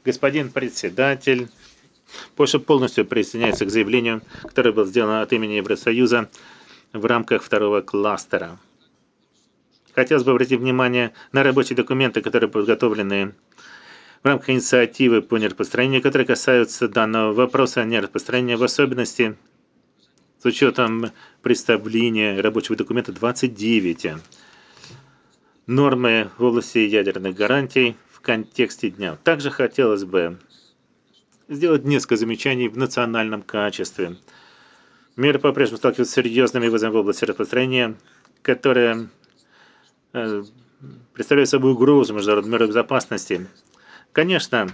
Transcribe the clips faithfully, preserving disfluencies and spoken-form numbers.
Господин председатель, Польша полностью присоединяется к заявлению, которое было сделано от имени Евросоюза в рамках второго кластера. Хотелось бы обратить внимание на рабочие документы, которые подготовлены в рамках инициативы по нераспространению, которые касаются данного вопроса нераспространения, в особенности с учетом представления рабочего документа двадцать девять. Нормы в области ядерных гарантий в контексте дня. Также хотелось бы сделать несколько замечаний в национальном качестве. Мир по-прежнему сталкивается с серьезными вызовами в области распространения, которые э, представляют собой угрозу международной мировой безопасности. Конечно,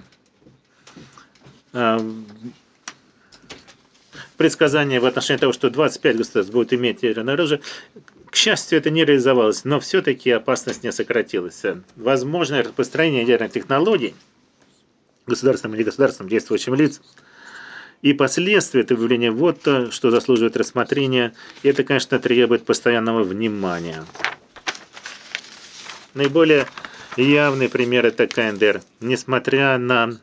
э, предсказание в отношении того, что двадцать пять государств будут иметь ядерное оружие, к счастью, это не реализовалось, но все-таки опасность не сократилась. Возможное распространение ядерных технологий государственным или государственным действующим лицам и последствия этого явления вот то, что заслуживает рассмотрения, и это, конечно, требует постоянного внимания. Наиболее явный пример – это КНДР. Несмотря на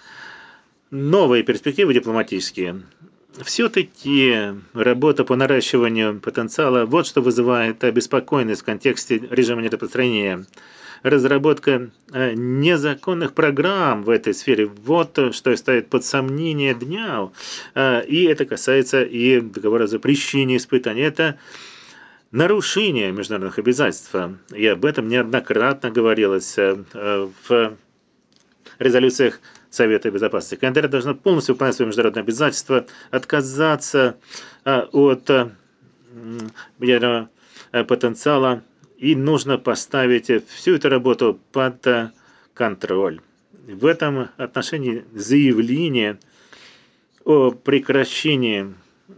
новые перспективы дипломатические, все-таки работа по наращиванию потенциала – вот что вызывает обеспокоенность в контексте режима нераспространения. Разработка незаконных программ в этой сфере – вот что ставит под сомнение дня. И это касается и договора о запрещении испытаний. Это нарушение международных обязательств. И об этом неоднократно говорилось в резолюциях Совета Безопасности. КНДР должна полностью выполнять свои международные обязательства, отказаться от ядерного потенциала, и нужно поставить всю эту работу под контроль. В этом отношении заявление о прекращении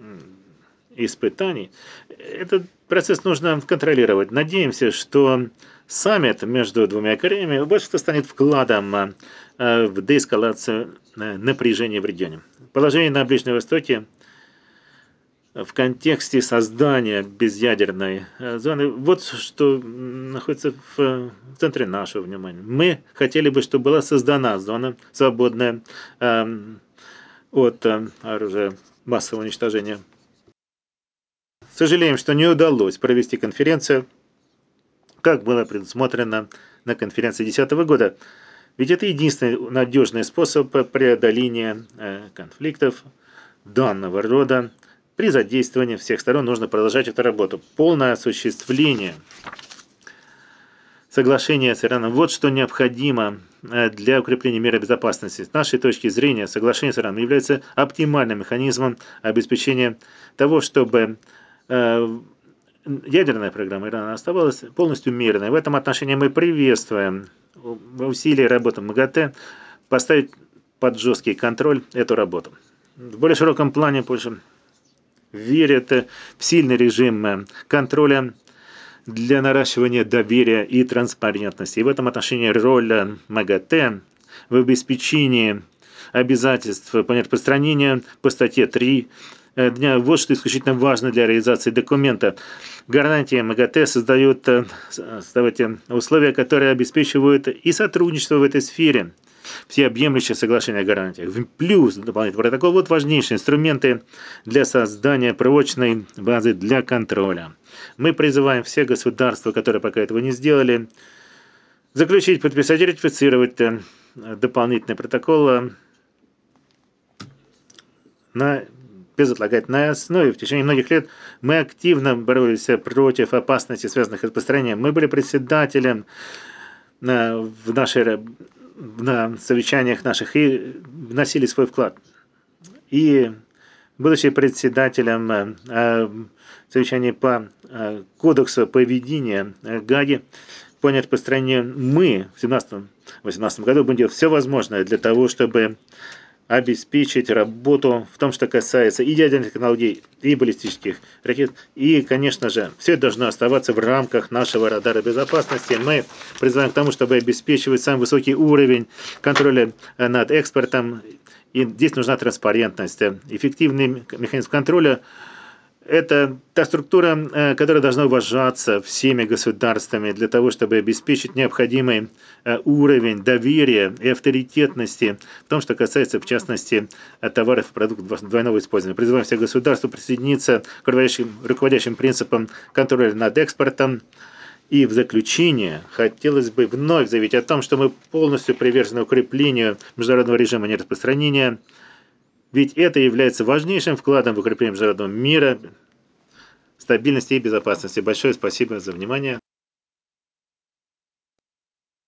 испытаний, этот процесс нужно контролировать. Надеемся, что саммит между двумя Кореями больше что станет вкладом в деэскалацию напряжения в регионе. Положение на Ближнем Востоке в контексте создания безъядерной зоны, вот что находится в центре нашего внимания. Мы хотели бы, чтобы была создана зона, свободная э, от э, оружия массового уничтожения. Сожалеем, что не удалось провести конференцию, как было предусмотрено на конференции две тысячи десятого года. Ведь это единственный надежный способ преодоления э, конфликтов данного рода. При задействовании всех сторон нужно продолжать эту работу. Полное осуществление соглашения с Ираном – вот что необходимо для укрепления меры безопасности. С нашей точки зрения, соглашение с Ираном является оптимальным механизмом обеспечения того, чтобы ядерная программа Ирана оставалась полностью мирной. В этом отношении мы приветствуем усилия работы МАГАТЭ поставить под жесткий контроль эту работу. В более широком плане Польша верит в сильный режим контроля для наращивания доверия и транспарентности. И в этом отношении роль МАГАТЭ в обеспечении обязательств по нераспространению по статье три дня, вот что исключительно важно для реализации документа. Гарантии МАГАТЭ создают создавать условия, которые обеспечивают и сотрудничество в этой сфере. Всеобъемлющее соглашение о гарантиях. Плюс дополнительный протокол. Вот важнейшие инструменты для создания прочной базы для контроля. Мы призываем все государства, которые пока этого не сделали, заключить, подписать и ратифицировать дополнительный протокол на безотлагательной основе. В течение многих лет мы активно боролись против опасностей, связанных с распространением. Мы были председателем в нашей на совещаниях наших и вносили свой вклад. И, будучи председателем совещания по кодексу поведения Гаги по нераспространению, мы в две тысячи семнадцатом — две тысячи восемнадцатом году будем делать все возможное для того, чтобы обеспечить работу в том, что касается и ядерных технологий, и баллистических ракет. И, конечно же, все это должно оставаться в рамках нашего радара безопасности. Мы призываем к тому, чтобы обеспечивать самый высокий уровень контроля над экспортом. И здесь нужна транспарентность. Эффективный механизм контроля Это та структура, которая должна уважаться всеми государствами для того, чтобы обеспечить необходимый уровень доверия и авторитетности в том, что касается, в частности, товаров и продуктов двойного использования. Призываем все государства присоединиться к руководящим, руководящим принципам контроля над экспортом. И в заключение хотелось бы вновь заявить о том, что мы полностью привержены укреплению международного режима нераспространения, ведь это является важнейшим вкладом в укрепление международного мира, стабильности и безопасности. Большое спасибо за внимание.